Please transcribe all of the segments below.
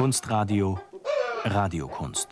Kunstradio Radiokunst.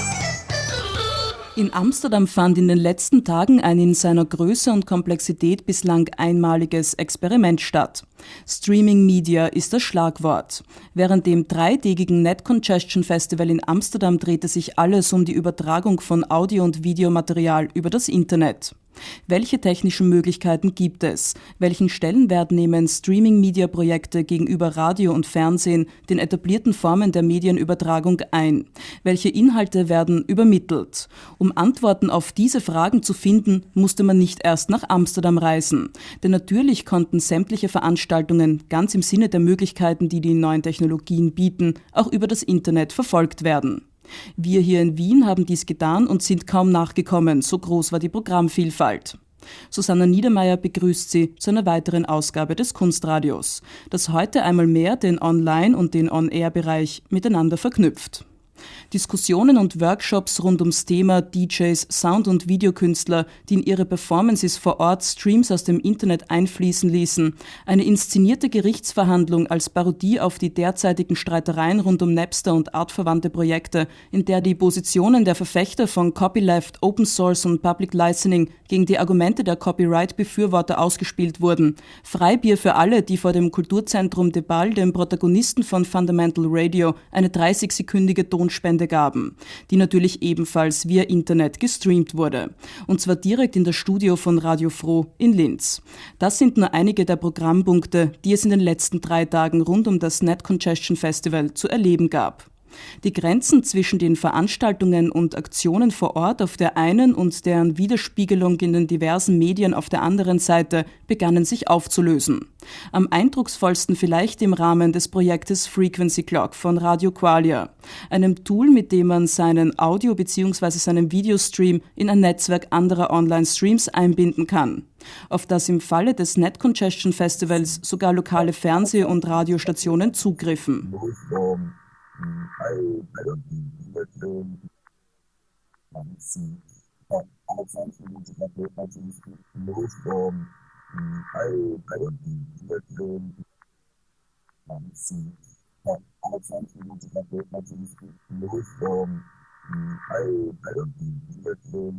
In Amsterdam fand in den letzten Tagen ein in seiner Größe und Komplexität bislang einmaliges Experiment statt. Streaming Media ist das Schlagwort. Während dem dreitägigen Net Congestion Festival in Amsterdam drehte sich alles um die Übertragung von Audio- und Videomaterial über das Internet. Welche technischen Möglichkeiten gibt es? Welchen Stellenwert nehmen Streaming-Media-Projekte gegenüber Radio und Fernsehen, den etablierten Formen der Medienübertragung ein? Welche Inhalte werden übermittelt? Um Antworten auf diese Fragen zu finden, musste man nicht erst nach Amsterdam reisen. Denn natürlich konnten sämtliche Veranstaltungen, ganz im Sinne der Möglichkeiten, die die neuen Technologien bieten, auch über das Internet verfolgt werden. Wir hier in Wien haben dies getan und sind kaum nachgekommen, so groß war die Programmvielfalt. Susanna Niedermeyer begrüßt Sie zu einer weiteren Ausgabe des Kunstradios, das heute einmal mehr den Online- und den On-Air-Bereich miteinander verknüpft. Diskussionen und Workshops rund ums Thema DJs, Sound- und Videokünstler, die in ihre Performances vor Ort Streams aus dem Internet einfließen ließen, eine inszenierte Gerichtsverhandlung als Parodie auf die derzeitigen Streitereien rund um Napster und artverwandte Projekte, in der die Positionen der Verfechter von Copyleft, Open Source und Public Licensing gegen die Argumente der Copyright-Befürworter ausgespielt wurden, Freibier für alle, die vor dem Kulturzentrum de Ball dem Protagonisten von Fundamental Radio eine 30-sekündige Tonspende gaben, die natürlich ebenfalls via Internet gestreamt wurde. Und zwar direkt in das Studio von Radio Froh in Linz. Das sind nur einige der Programmpunkte, die es in den letzten 3 Tagen rund um das Net Congestion Festival zu erleben gab. Die Grenzen zwischen den Veranstaltungen und Aktionen vor Ort auf der einen und deren Widerspiegelung in den diversen Medien auf der anderen Seite begannen sich aufzulösen. Am eindrucksvollsten vielleicht im Rahmen des Projektes Frequency Clock von Radio Qualia, einem Tool, mit dem man seinen Audio- bzw. seinen Videostream in ein Netzwerk anderer Online-Streams einbinden kann, auf das im Falle des Net Congestion Festivals sogar lokale Fernseh- und Radiostationen zugriffen. I don't think that see Alexander most I don't think that see Alexander most I don't think that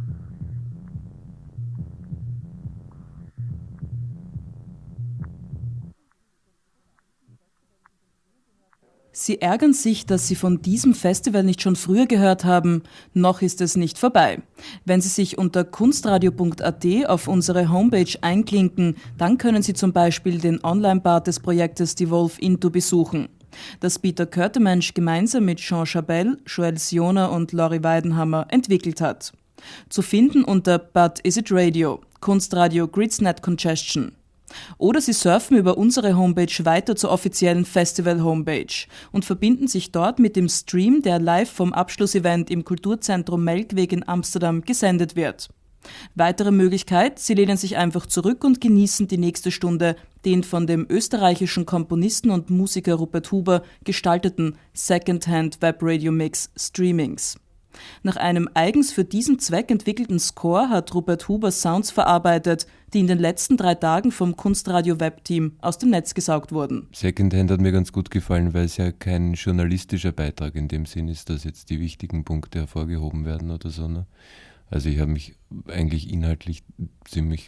Sie ärgern sich, dass Sie von diesem Festival nicht schon früher gehört haben. Noch ist es nicht vorbei. Wenn Sie sich unter kunstradio.at auf unsere Homepage einklinken, dann können Sie zum Beispiel den Online-Part des Projektes Devolve Into besuchen, das Peter Körtemensch gemeinsam mit Jean Chabel, Joël Siona und Lori Weidenhammer entwickelt hat. Zu finden unter But Is It Radio, Kunstradio Grids Net Congestion. Oder Sie surfen über unsere Homepage weiter zur offiziellen Festival-Homepage und verbinden sich dort mit dem Stream, der live vom Abschlussevent im Kulturzentrum Melkweg in Amsterdam gesendet wird. Weitere Möglichkeit, Sie lehnen sich einfach zurück und genießen die nächste Stunde den von dem österreichischen Komponisten und Musiker Rupert Huber gestalteten Secondhand Web Radio Mix Streamings. Nach einem eigens für diesen Zweck entwickelten Score hat Rupert Huber Sounds verarbeitet, die in den letzten 3 Tagen vom Kunstradio-Web-Team aus dem Netz gesaugt wurden. Secondhand hat mir ganz gut gefallen, weil es ja kein journalistischer Beitrag in dem Sinn ist, dass jetzt die wichtigen Punkte hervorgehoben werden oder so. Ne? Also ich habe mich eigentlich inhaltlich ziemlich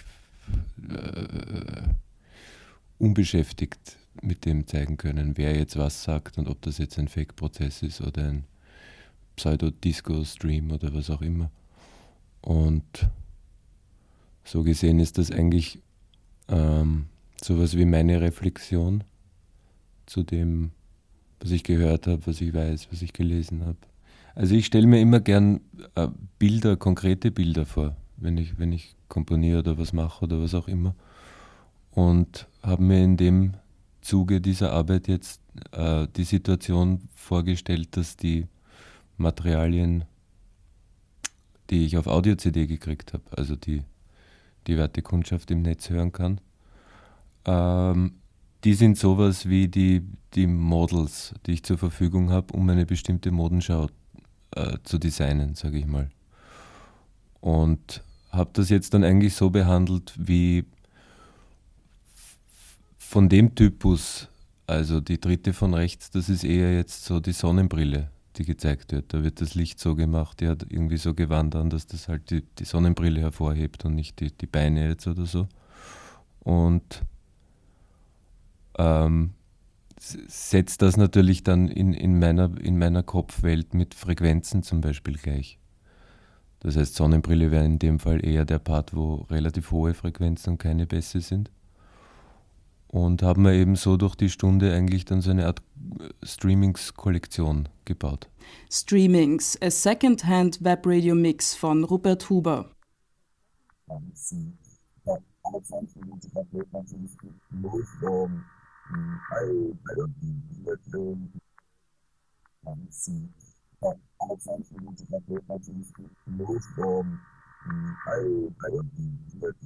unbeschäftigt mit dem zeigen können, wer jetzt was sagt und ob das jetzt ein Fake-Prozess ist oder ein Pseudo-Disco-Stream oder was auch immer. Und so gesehen ist das eigentlich sowas wie meine Reflexion zu dem, was ich gehört habe, was ich weiß, was ich gelesen habe. Also ich stelle mir immer gern Bilder, konkrete Bilder vor, wenn ich komponiere oder was mache oder was auch immer. Und habe mir in dem Zuge dieser Arbeit jetzt die Situation vorgestellt, dass die Materialien, die ich auf Audio-CD gekriegt habe, also die weite Kundschaft im Netz hören kann, die sind sowas wie die Models, die ich zur Verfügung habe, um eine bestimmte Modenschau zu designen, sage ich mal. Und habe das jetzt dann eigentlich so behandelt, wie von dem Typus Also die dritte von rechts, das ist eher jetzt so die Sonnenbrille, die gezeigt wird. Da wird das Licht so gemacht, die hat irgendwie so Gewand an, dass das halt die Sonnenbrille hervorhebt und nicht die Beine jetzt oder so. Und setzt das natürlich dann in meiner Kopfwelt mit Frequenzen zum Beispiel gleich. Das heißt, Sonnenbrille wäre in dem Fall eher der Part, wo relativ hohe Frequenzen und keine Bässe sind. Und haben wir eben so durch die Stunde eigentlich dann so eine Art Streamings-Kollektion gebaut. Streamings, a Second-Hand Webradio Mix von Rupert Huber. See that Alexander Music Update natürlich most I don't think that see that Alexander Music Update natürlich most I don't think that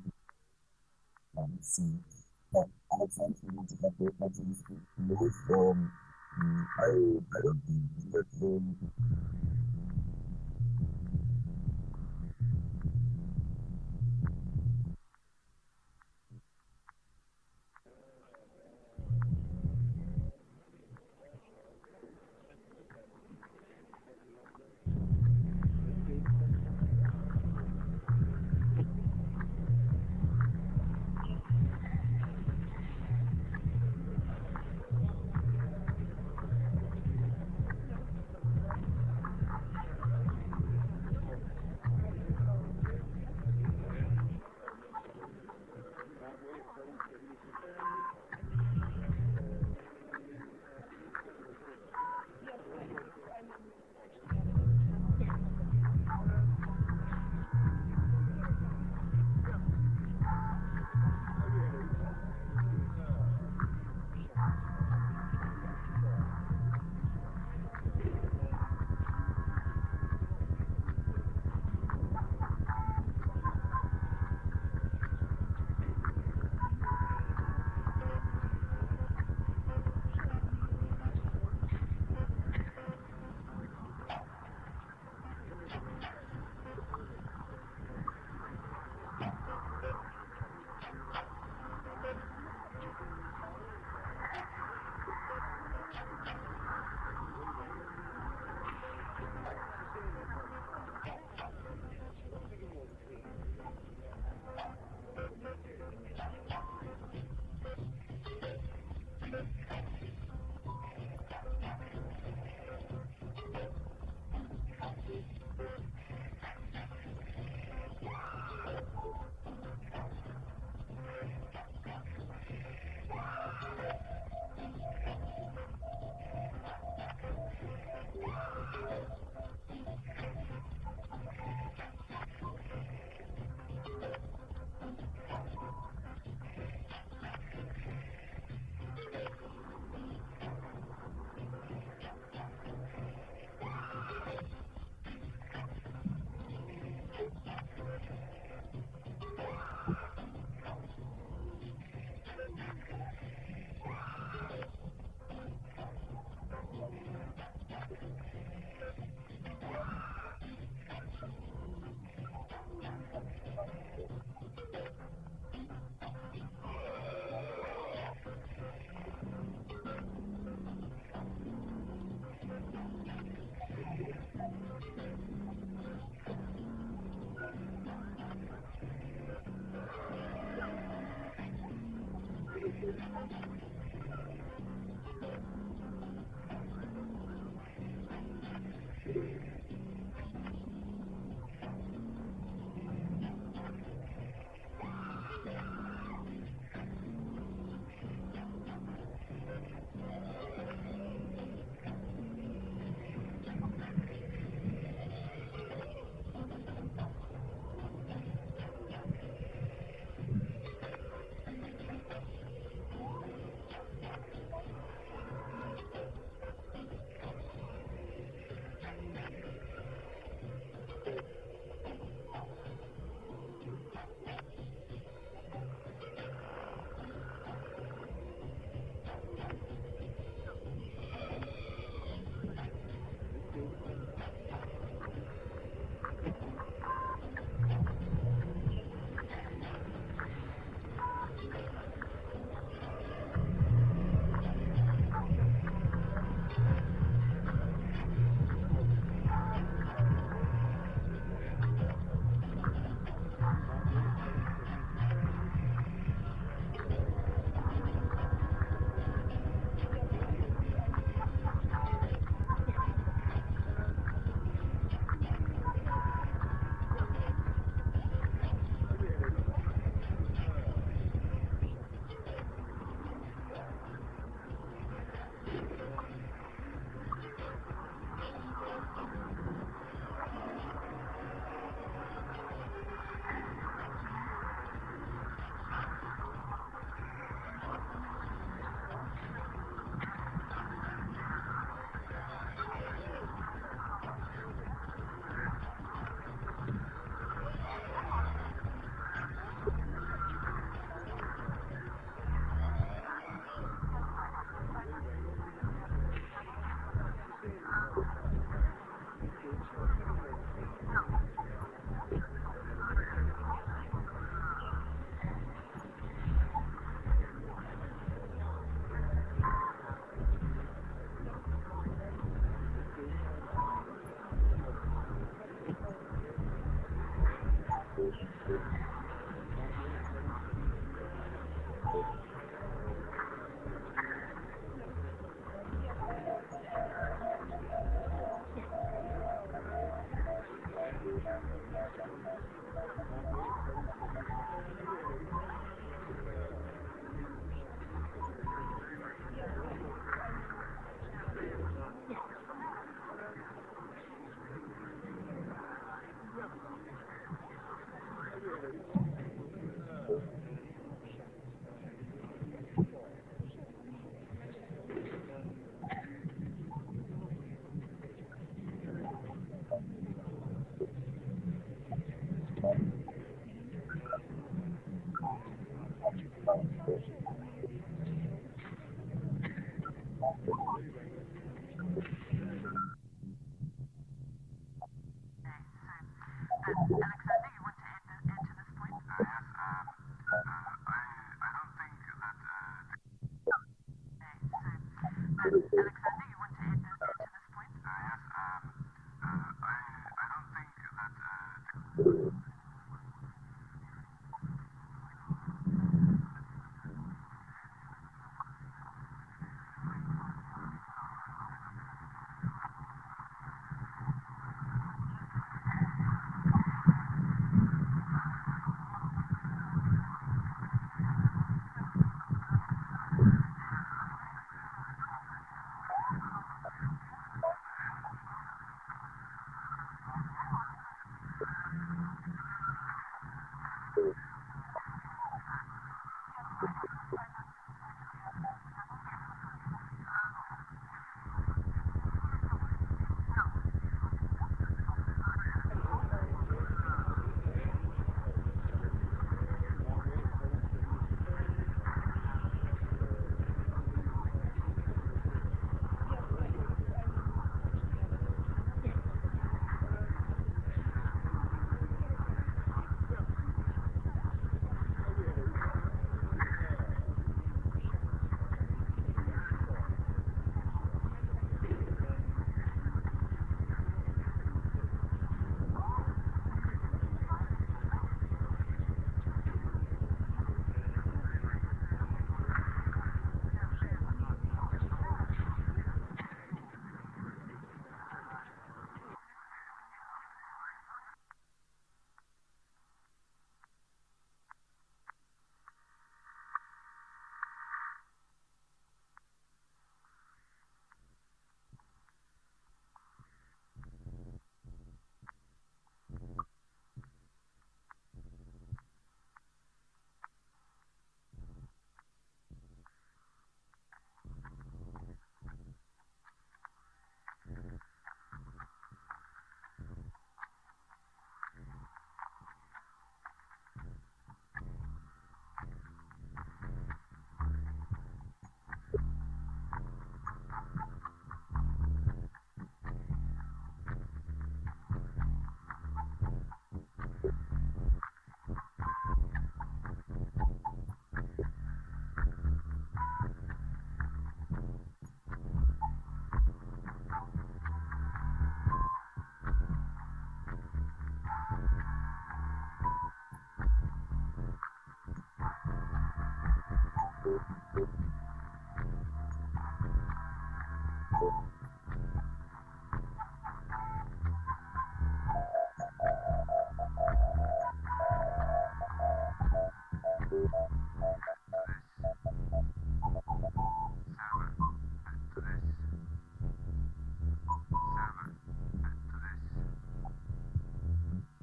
see that Alexander Music Update natürlich most I don't think that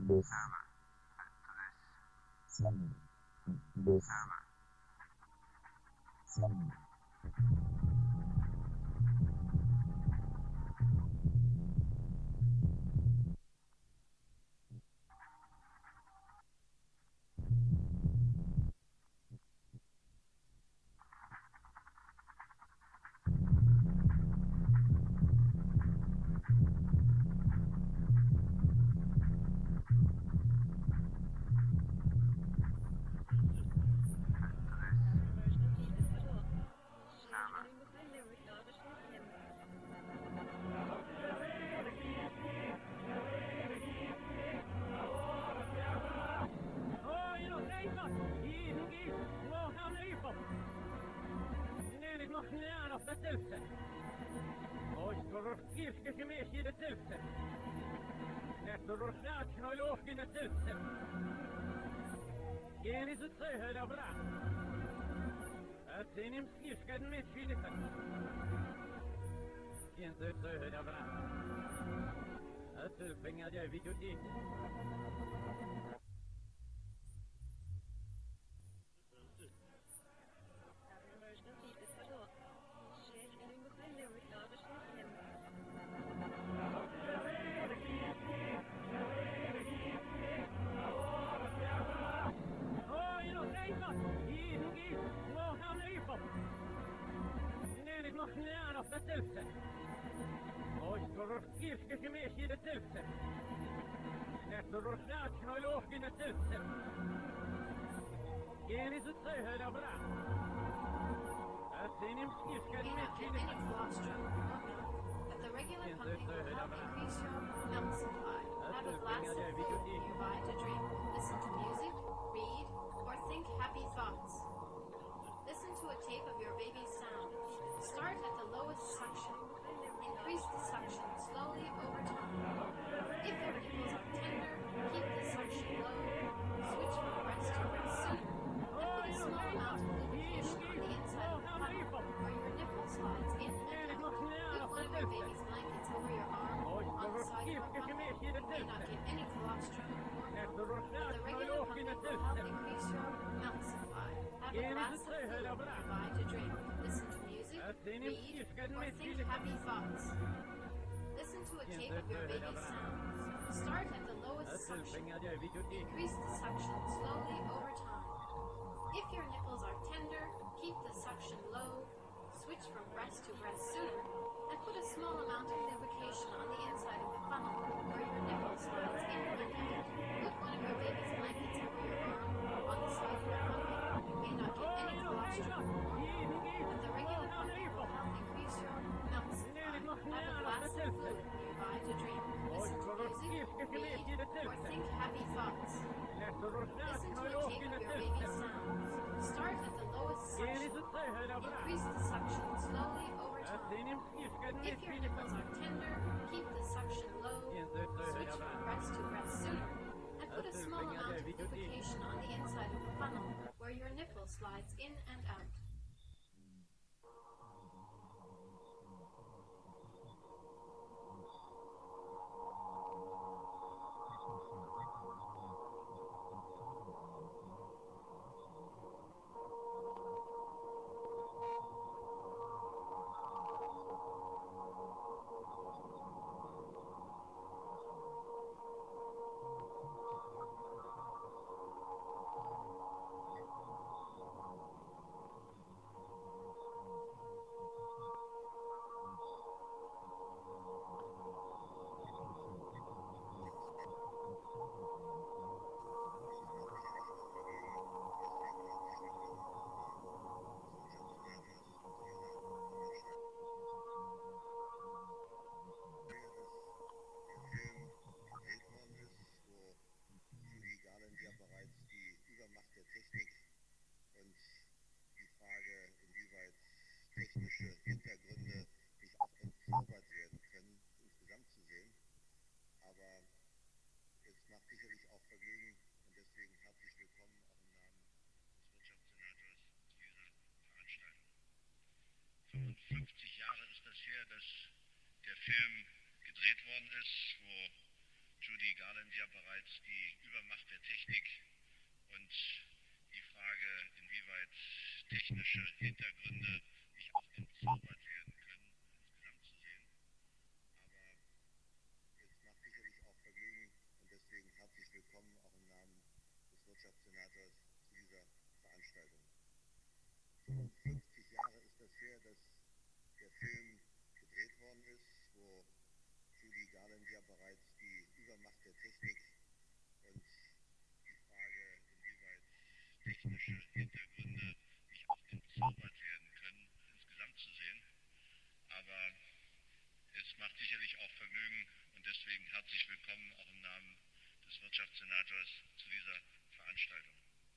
this some this some At the regular pumping will help increase your milk supply. Have a glass of food nearby to drink. Listen to music, read, or think happy thoughts. Listen to a tape of your baby's sound. Start at the lowest suction. Increase the suction slowly over time. If your nipples are tender, keep the suction low. Switch from breast to breast sooner. And put a small amount of lubrication on the inside of the funnel where your nipple slides in and out. Put one of your baby's blankets over your arm on the side of your funnel. You may not get any colostrum or milk. The regular pumping will help increase your milk supply. Have a glass of food nearby to drink. Listen to music, read, or think happy thoughts. Listen to a tape of your baby's sounds. Start at the lowest suction. Increase the suction slowly over time. If your nipples are tender, keep the suction low. Switch from breast to breast sooner. And put a small amount of lubrication on the inside of the funnel where your nipple slides in and out. Put one of your baby's blankets over your arm on the side of your pumping. You may not get any colostrum or milk. But the regular pumping will help increase your milk supply. Have a glass of food nearby to drink. Listen to music, read, or think happy thoughts. Listen to a tape of your baby's sounds. Start at the lowest suction. Increase the suction slowly over time. If your nipples are tender, keep the suction low. Switch from breast to breast sooner. And put a small amount of lubrication on the inside of the funnel where your nipple slides in and out. technische Hintergründe nicht auch entzaubert werden können, insgesamt zu sehen. Aber es macht sicherlich auch Vergnügen und deswegen herzlich willkommen auch im Namen des Wirtschaftssenators zu dieser Veranstaltung. 55 Jahre ist das her, dass der Film gedreht worden ist, wo Judy Garland ja bereits die Übermacht der Technik und die Frage, inwieweit technische Hintergründe nicht auch entzaubert werden können, insgesamt zu sehen. Aber es macht sicherlich auch Vergnügen und deswegen herzlich willkommen auch im Namen des Wirtschaftssenators zu dieser Veranstaltung. 55 Jahre ist das her, dass der Film gedreht worden ist, wo Judy Garland ja bereits die Übermacht der Technik und die Frage, inwieweit technische Hintergründe nicht auch entzaubert werden können, insgesamt zu sehen. Aber es macht sicherlich auch Vergnügen und deswegen herzlich willkommen auch im Namen des Wirtschaftssenators zu dieser Veranstaltung.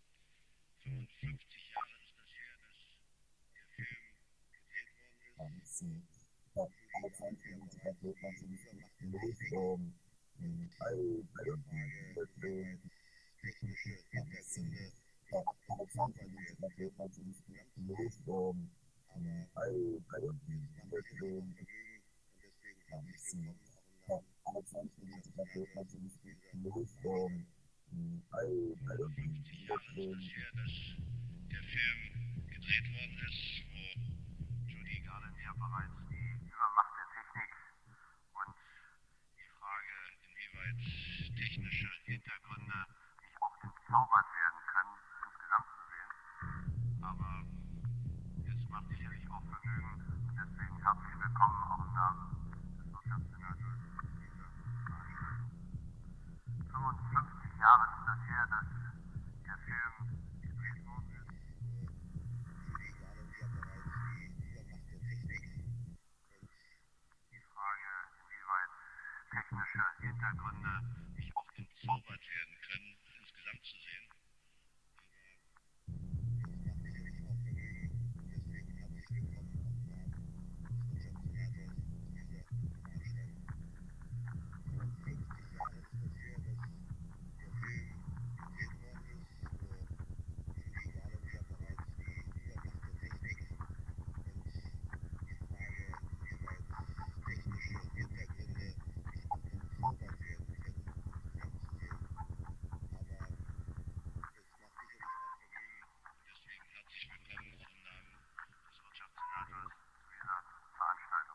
55 Jahre ist das her, dass der Film gedreht worden ist. Sie hat alle Zeit für uns erklärt, was sie nicht gelöst haben. I don't think that Technische Hintergründe sie hat alle Zeit für uns erklärt, was sie nicht gelöst haben. I don't think that Vergnügen und deswegen herzlich sie willkommen auch im hat alle Zeit für uns erklärt, was sie nicht gelöst haben. I don't think 50 Jahre ist das her, dass der Film gedreht worden ist, wo Judy Garland ja bereits die Übermacht der Technik und die Frage, inwieweit technische Hintergründe nicht auch entzaubert werden können, insgesamt zu sehen. Aber es macht sicherlich auch Vergnügen und deswegen herzlich willkommen auch im Namen des Wirtschaftssenators zu dieser Veranstaltung. 55 Jahre ist das her, dass der Film gedreht worden ist. Judy Garland ja bereits die Übermacht der Technik und die Frage, inwieweit technische Hintergründe nicht auch entzaubert werden können, insgesamt zu sehen. Aber es macht sicherlich auch Vergnügen und deswegen herzlich willkommen auch im Namen des Wirtschaftssenators zu dieser Veranstaltung. 55 Jahre ist das her, dass der Film gedreht worden ist, wo Judy Garland ja bereits die Übermacht der Technik und die Frage, inwieweit technische Hintergründe nicht auch entzaubert werden können, insgesamt zu sehen. Aber es macht sicherlich auch Vergnügen und deswegen herzlich willkommen auch im Namen des Wirtschaftssenators zu dieser Veranstaltung.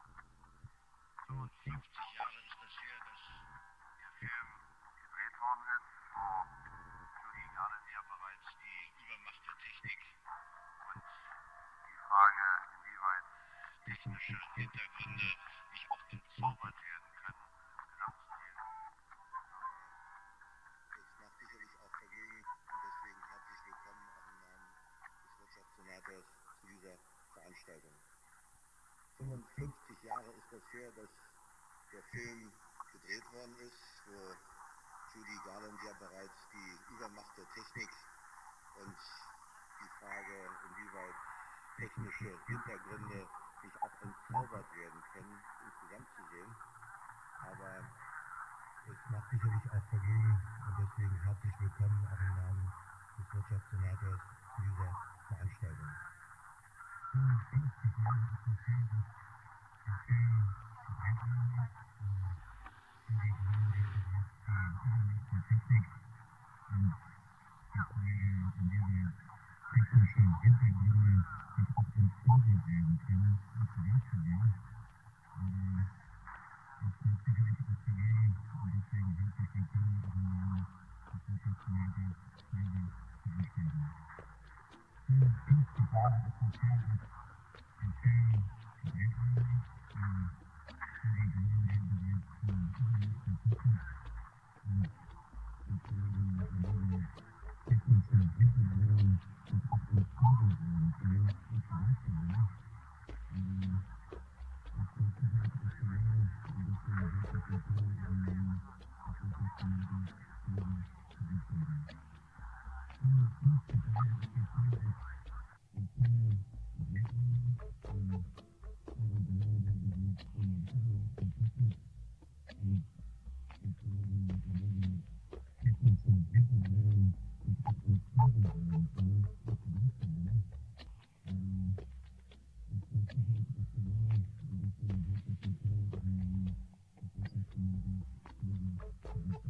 55 Jahre ist das her, dass der Film gedreht worden ist, wo Judy Garland ja bereits die Übermacht der Technik und die Frage, inwieweit technische Hintergründe nicht auch entzaubert werden können, insgesamt zu sehen. Aber es macht sicherlich auch Vergnügen und deswegen herzlich willkommen auch im Namen des Wirtschaftssenators zu dieser Veranstaltung. 55 Jahre ist das her, dass der Film gedreht worden ist, wo Judy Garland ja bereits die Übermacht der Technik und die Frage, inwieweit technische Hintergründe nicht auch entzaubert werden können, insgesamt zu sehen. Aber es macht sicherlich auch Vergnügen und deswegen herzlich willkommen auch im Namen des Wirtschaftssenators zu dieser Veranstaltung. 55 Jahre ist das her, dass der Film gedreht worden ist, wo Judy Garland ja bereits die Übermacht der Technik und die Frage, inwieweit technische Hintergründe nicht auch entzaubert werden können, insgesamt zu sehen. Aber es macht sicherlich auch Vergnügen und deswegen herzlich willkommen auch im Namen des Wirtschaftssenators zu dieser Veranstaltung. 55 Jahre ist das her, dass der Film gedreht worden ist, wo Judy Garland ja bereits die Übermacht der Technik und die Frage, inwieweit technische Hintergründe nicht auch entzaubert werden können, insgesamt zu sehen. Aber es macht sicherlich auch Vergnügen und deswegen herzlich willkommen auch im Namen des Wirtschaftssenators zu dieser Veranstaltung. 55 Jahre ist das her, dass der Film gedreht worden ist, wo Judy Garland ja bereits die Übermacht der Technik und die Frage, inwieweit technische Hintergründe nicht auch entzaubert werden können, insgesamt zu sehen. Aber es macht sicherlich auch Vergnügen und deswegen herzlich willkommen auch im Namen des Wirtschaftssenators zu dieser Veranstaltung.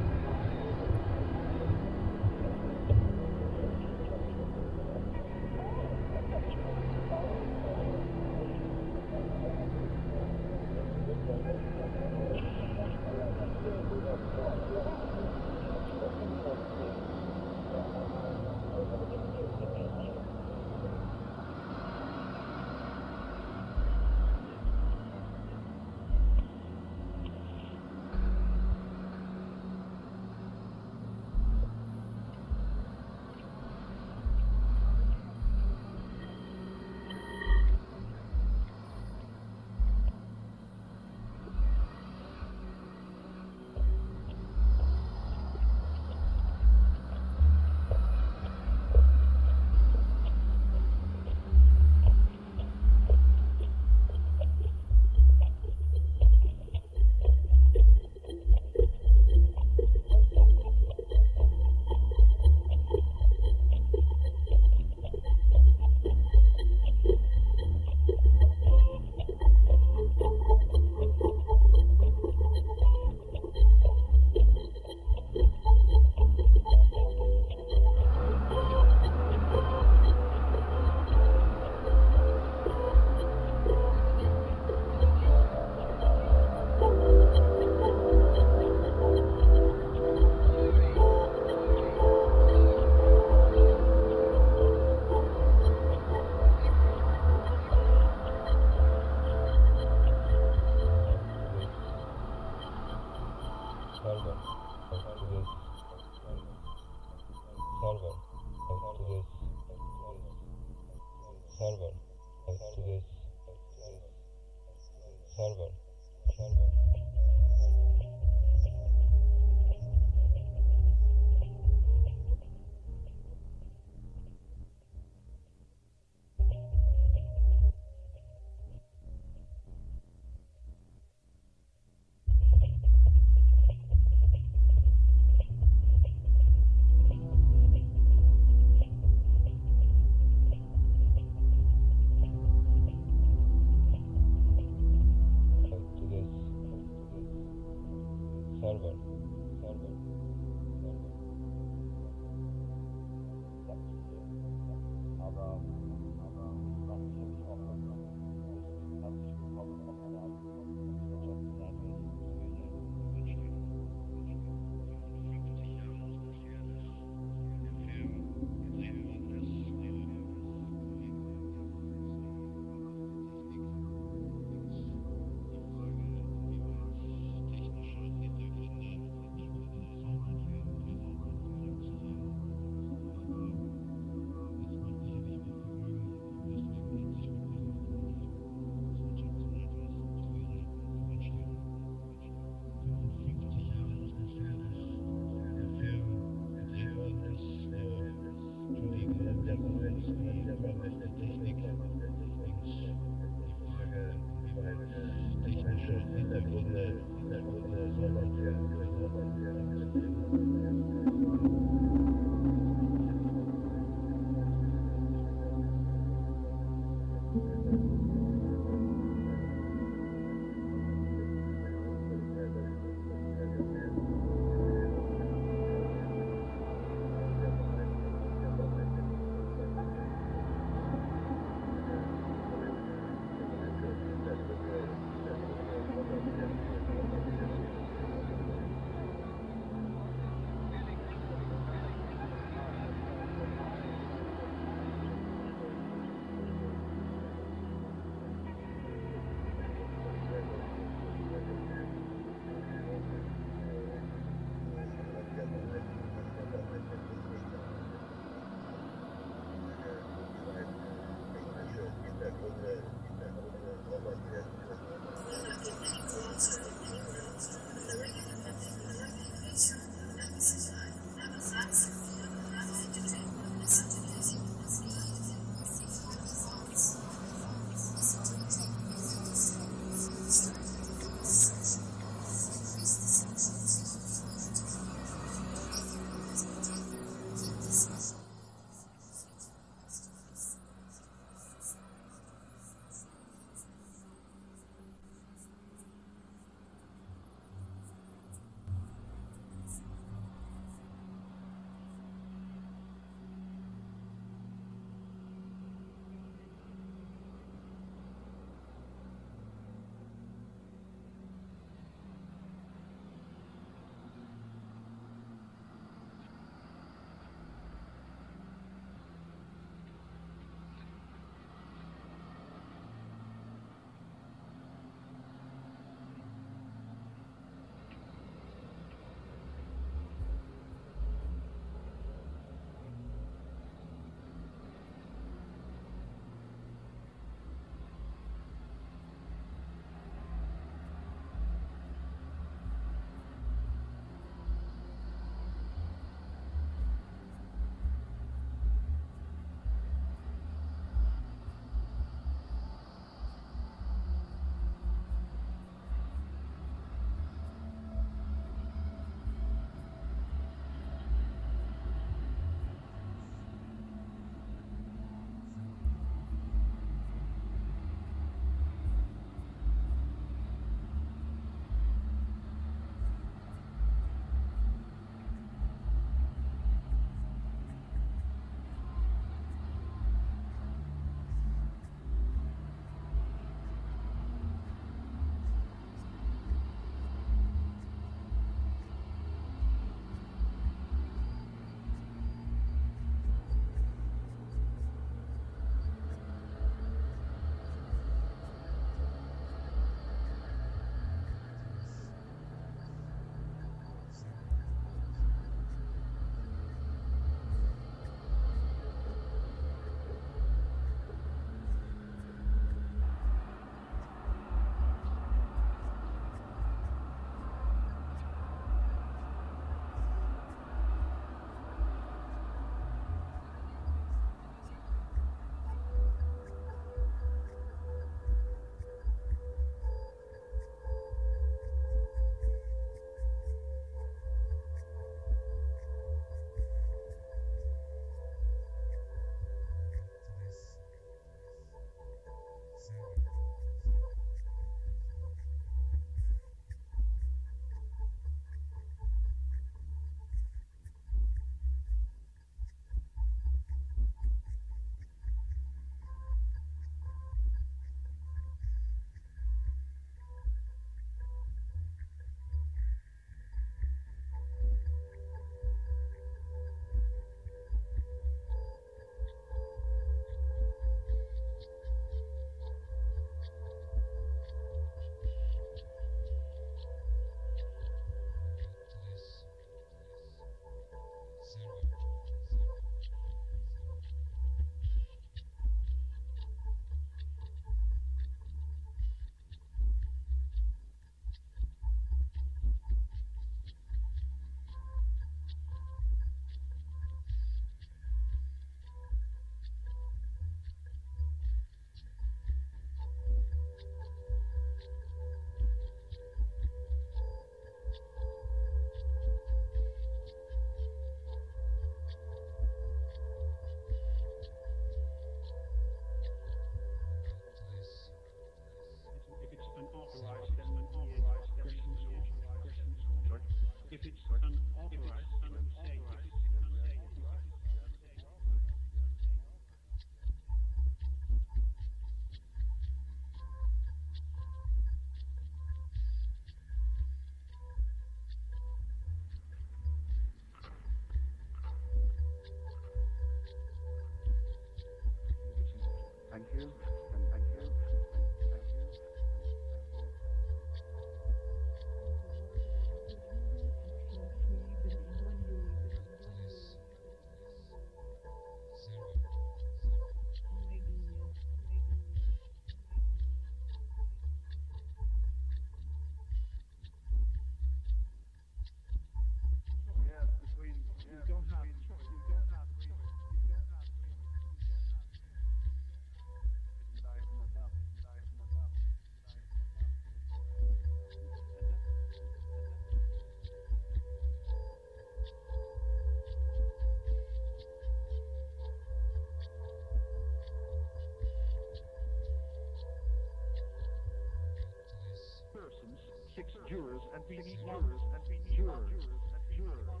Six jurors, and we need jurors, and we need jurors, and jurors.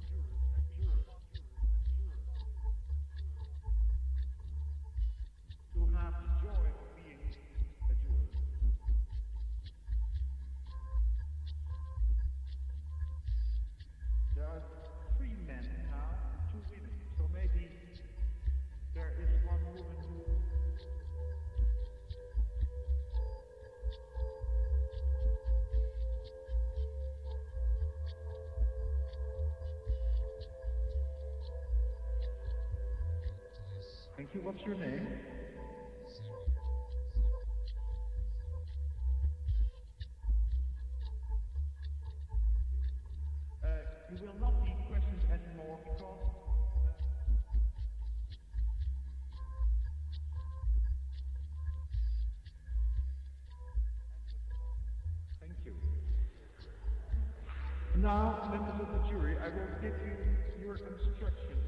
To have the joy of being a juror. There are 3 men now, 2 women, so maybe there is 1 woman who Thank you. What's your name? You will not be questioned anymore because thank you. Now, members of the jury, I will give you your instructions.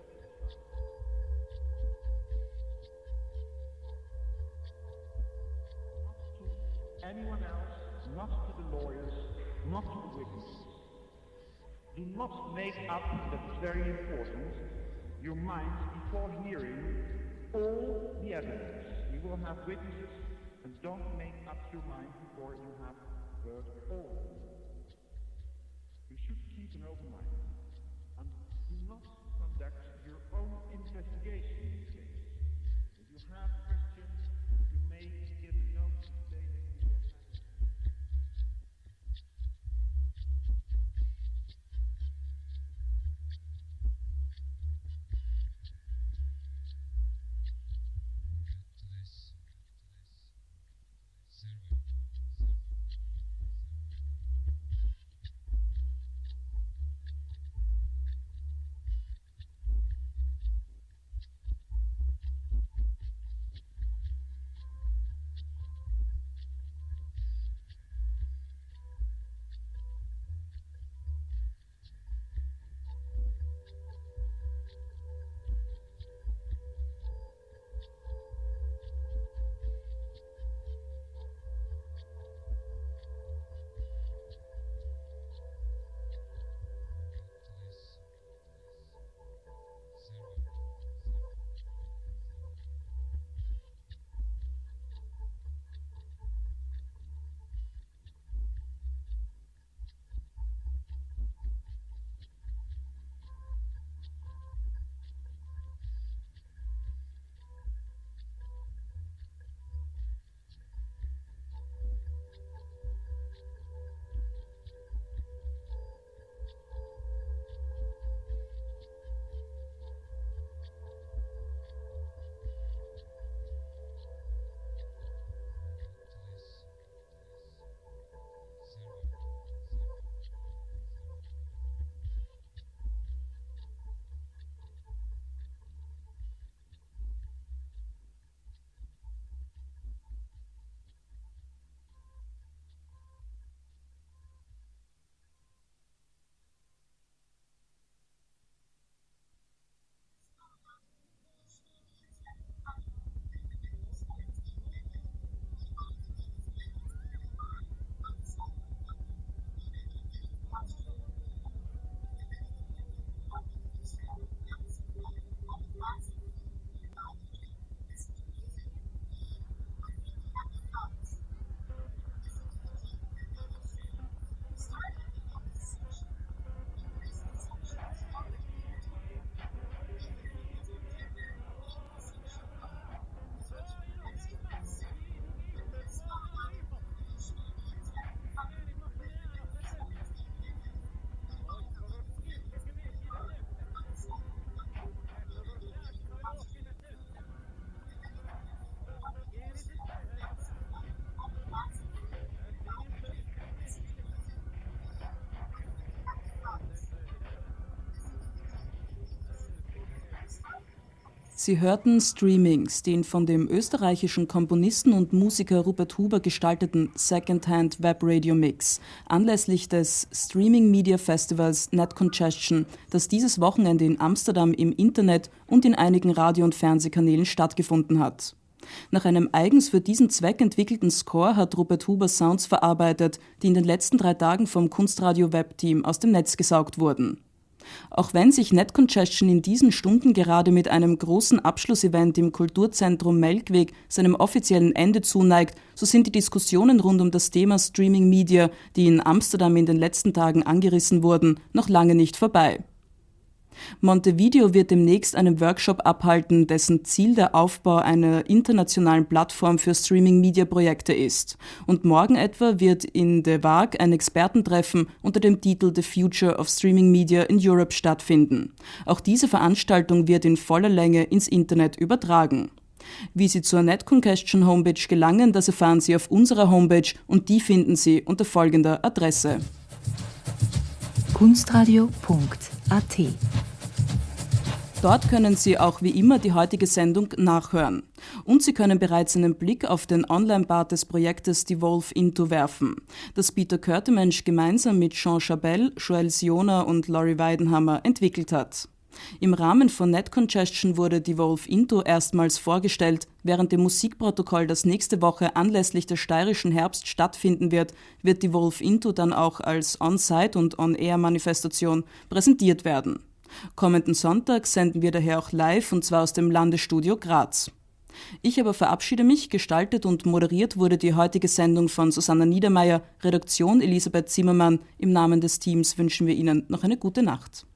Anyone else, not to the lawyers, not to the witnesses. Do not make up, that's very important, your minds before hearing all the evidence. You will have witnesses, and don't make up your mind before you have heard all. You should keep an open mind, and do not conduct your own investigation in this case. If you have questions, you may give a note to the bailiff. Sie hörten Streamings, den von dem österreichischen Komponisten und Musiker Rupert Huber gestalteten Secondhand Web Radio Mix anlässlich des Streaming Media Festivals Net Congestion, das dieses Wochenende in Amsterdam im Internet und in einigen Radio- und Fernsehkanälen stattgefunden hat. Nach einem eigens für diesen Zweck entwickelten Score hat Rupert Huber Sounds verarbeitet, die in den letzten 3 Tagen vom Kunstradio-Web-Team aus dem Netz gesaugt wurden. Auch wenn sich Net Congestion in diesen Stunden gerade mit einem großen Abschlussevent im Kulturzentrum Melkweg seinem offiziellen Ende zuneigt, so sind die Diskussionen rund um das Thema Streaming Media, die in Amsterdam in den letzten Tagen angerissen wurden, noch lange nicht vorbei. Montevideo wird demnächst einen Workshop abhalten, dessen Ziel der Aufbau einer internationalen Plattform für Streaming-Media-Projekte ist. Und morgen etwa wird in The Waag ein Expertentreffen unter dem Titel The Future of Streaming Media in Europe stattfinden. Auch diese Veranstaltung wird in voller Länge ins Internet übertragen. Wie Sie zur Net Congestion Homepage gelangen, das erfahren Sie auf unserer Homepage und die finden Sie unter folgender Adresse: kunstradio.at. Dort können Sie auch wie immer die heutige Sendung nachhören. Und Sie können bereits einen Blick auf den Online-Part des Projektes Devolve Into werfen, das Peter Körtemensch gemeinsam mit Jean Chabel, Joël Siona und Laurie Weidenhammer entwickelt hat. Im Rahmen von Net Congestion wurde Devolve Into erstmals vorgestellt. Während dem Musikprotokoll, das nächste Woche anlässlich der steirischen Herbst stattfinden wird Devolve Into dann auch als On-Site- und On-Air-Manifestation präsentiert werden. Kommenden Sonntag senden wir daher auch live, und zwar aus dem Landesstudio Graz. Ich aber verabschiede mich. Gestaltet und moderiert wurde die heutige Sendung von Susanna Niedermeyer, Redaktion Elisabeth Zimmermann. Im Namen des Teams wünschen wir Ihnen noch eine gute Nacht.